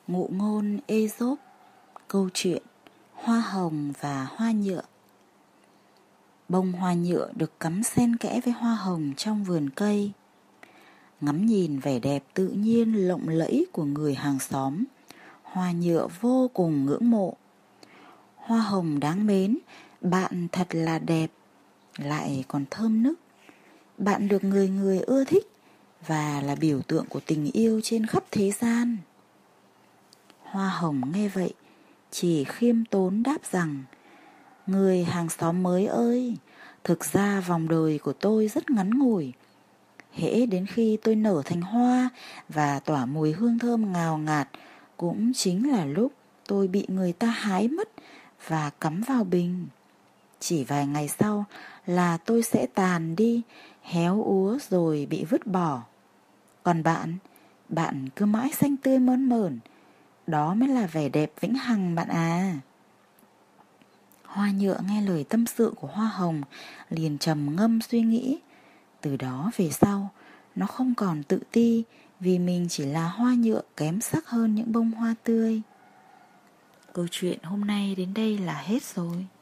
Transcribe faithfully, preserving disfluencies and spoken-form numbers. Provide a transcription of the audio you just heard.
Ngụ ngôn Ê-dốp. Câu chuyện Hoa hồng và hoa nhựa. Bông hoa nhựa được cắm xen kẽ với hoa hồng trong vườn cây. Ngắm nhìn vẻ đẹp tự nhiên lộng lẫy của người hàng xóm, hoa nhựa vô cùng ngưỡng mộ. Hoa hồng đáng mến, bạn thật là đẹp, lại còn thơm nức. Bạn được người người ưa thích và là biểu tượng của tình yêu trên khắp thế gian. Hoa hồng nghe vậy, chỉ khiêm tốn đáp rằng: Người hàng xóm mới ơi, thực ra vòng đời của tôi rất ngắn ngủi. Hễ đến khi tôi nở thành hoa và tỏa mùi hương thơm ngào ngạt, cũng chính là lúc tôi bị người ta hái mất và cắm vào bình. Chỉ vài ngày sau là tôi sẽ tàn đi, héo úa rồi bị vứt bỏ. Còn bạn, bạn cứ mãi xanh tươi mơn mởn. Đó mới là vẻ đẹp vĩnh hằng bạn à. Hoa nhựa nghe lời tâm sự của hoa hồng, liền trầm ngâm suy nghĩ. Từ đó về sau, nó không còn tự ti vì mình chỉ là hoa nhựa kém sắc hơn những bông hoa tươi. Câu chuyện hôm nay đến đây là hết rồi.